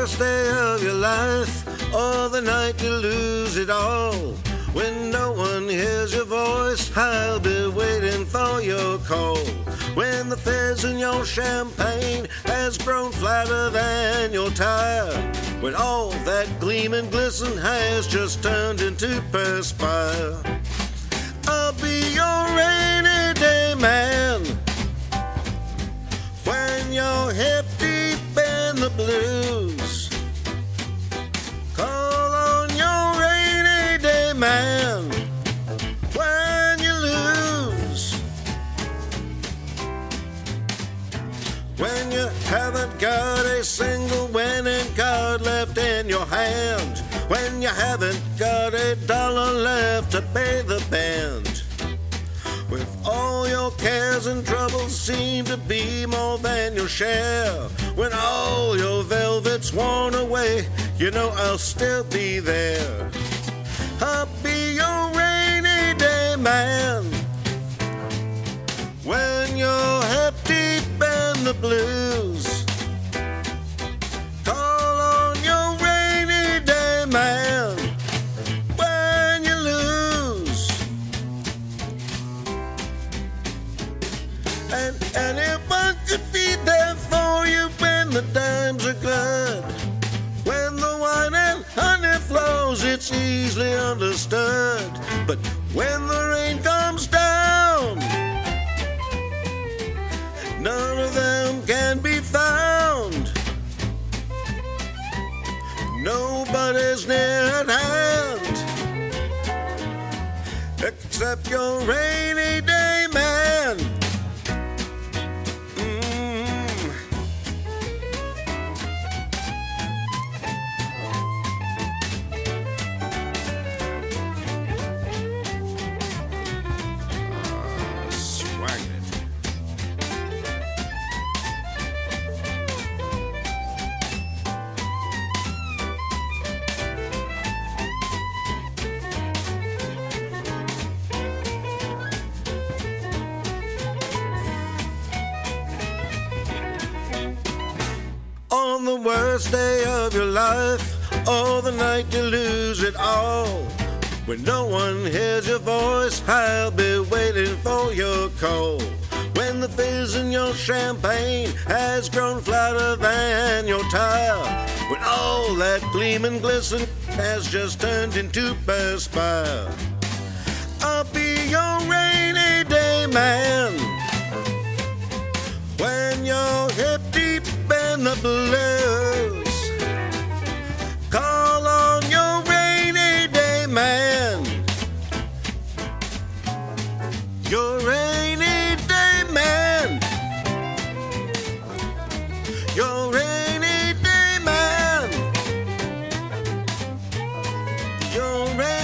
worst day of your life, or the night you lose it all. When no one hears your voice, I'll be waiting for your call. When the fizz in your champagne has grown flatter than your tire, when all that gleam and glisten has just turned into perspire, I'll be your rainy day man. When you're hip deep in the blues, call on your rainy day man. When you lose, when you haven't got a single winning card left in your hand, when you haven't got $1 left to pay the band, with all your cares and troubles seem to be more than your share, when all your velvet's worn away, you know I'll still be there. I'll be your rainy day man. When you're hip deep in the blues, call on your rainy day man. When you lose, and anyone could be there for you when the times are good. When the wine and honey flows, it's easily understood. But when the rain comes down, none of them can be found. Nobody's near at hand except your rainy day man. On the worst day of your life, or the night you lose it all, when no one hears your voice, I'll be waiting for your call. When the fizz in your champagne has grown flatter than your tire, when all that gleam and glisten has just turned into perspire, I'll be your rainy day man. When you're hip deep in the blues, call on your rainy day man. Your rainy day man. Your rainy day man. Your rainy